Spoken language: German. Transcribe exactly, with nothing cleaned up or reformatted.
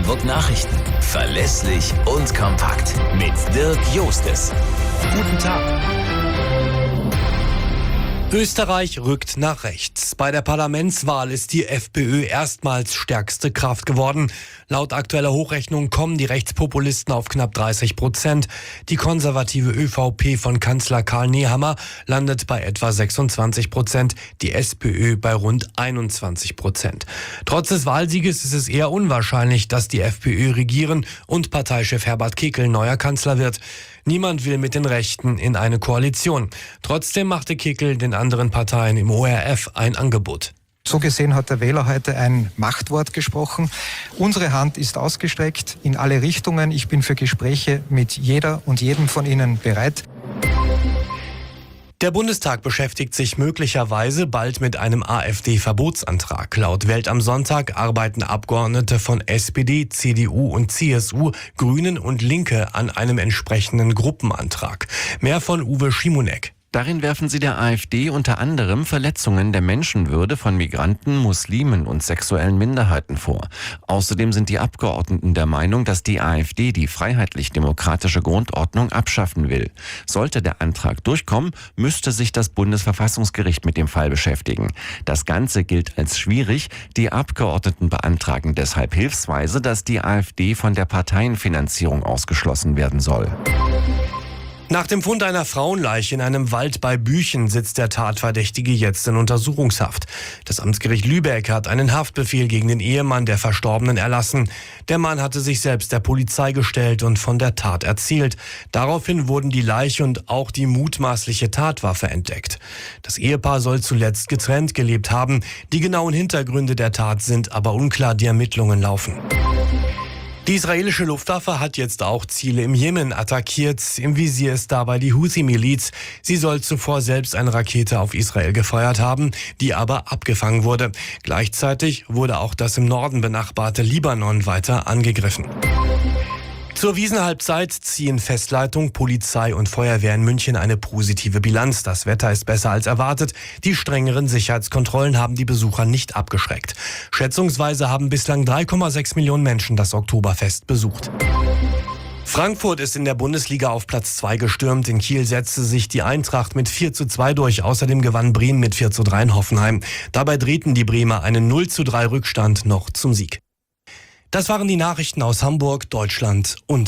Hamburg Nachrichten. Verlässlich und kompakt. Mit Dirk Jostes. Guten Tag. Österreich rückt nach rechts. Bei der Parlamentswahl ist die FPÖ erstmals stärkste Kraft geworden. Laut aktueller Hochrechnung kommen die Rechtspopulisten auf knapp dreißig Prozent. Die konservative ÖVP von Kanzler Karl Nehammer landet bei etwa sechsundzwanzig Prozent, die SPÖ bei rund einundzwanzig Prozent. Trotz des Wahlsieges ist es eher unwahrscheinlich, dass die FPÖ regieren und Parteichef Herbert Kickl neuer Kanzler wird. Niemand will mit den Rechten in eine Koalition. Trotzdem machte Kickl den anderen Parteien im O R F ein Angebot. So gesehen hat der Wähler heute ein Machtwort gesprochen. Unsere Hand ist ausgestreckt in alle Richtungen. Ich bin für Gespräche mit jeder und jedem von Ihnen bereit. Der Bundestag beschäftigt sich möglicherweise bald mit einem AfD-Verbotsantrag. Laut Welt am Sonntag arbeiten Abgeordnete von S P D, C D U und C S U, Grünen und Linke an einem entsprechenden Gruppenantrag. Mehr von Uwe Schimonek. Darin werfen sie der AfD unter anderem Verletzungen der Menschenwürde von Migranten, Muslimen und sexuellen Minderheiten vor. Außerdem sind die Abgeordneten der Meinung, dass die AfD die freiheitlich-demokratische Grundordnung abschaffen will. Sollte der Antrag durchkommen, müsste sich das Bundesverfassungsgericht mit dem Fall beschäftigen. Das Ganze gilt als schwierig. Die Abgeordneten beantragen deshalb hilfsweise, dass die AfD von der Parteienfinanzierung ausgeschlossen werden soll. Nach dem Fund einer Frauenleiche in einem Wald bei Büchen sitzt der Tatverdächtige jetzt in Untersuchungshaft. Das Amtsgericht Lübeck hat einen Haftbefehl gegen den Ehemann der Verstorbenen erlassen. Der Mann hatte sich selbst der Polizei gestellt und von der Tat erzählt. Daraufhin wurden die Leiche und auch die mutmaßliche Tatwaffe entdeckt. Das Ehepaar soll zuletzt getrennt gelebt haben. Die genauen Hintergründe der Tat sind aber unklar, die Ermittlungen laufen. Die israelische Luftwaffe hat jetzt auch Ziele im Jemen attackiert. Im Visier ist dabei die Huthi-Miliz. Sie soll zuvor selbst eine Rakete auf Israel gefeuert haben, die aber abgefangen wurde. Gleichzeitig wurde auch das im Norden benachbarte Libanon weiter angegriffen. Zur Wiesenhalbzeit ziehen Festleitung, Polizei und Feuerwehr in München eine positive Bilanz. Das Wetter ist besser als erwartet. Die strengeren Sicherheitskontrollen haben die Besucher nicht abgeschreckt. Schätzungsweise haben bislang drei Komma sechs Millionen Menschen das Oktoberfest besucht. Frankfurt ist in der Bundesliga auf Platz zwei gestürmt. In Kiel setzte sich die Eintracht mit vier zu zwei durch. Außerdem gewann Bremen mit vier zu drei in Hoffenheim. Dabei drehten die Bremer einen null zu drei Rückstand noch zum Sieg. Das waren die Nachrichten aus Hamburg, Deutschland und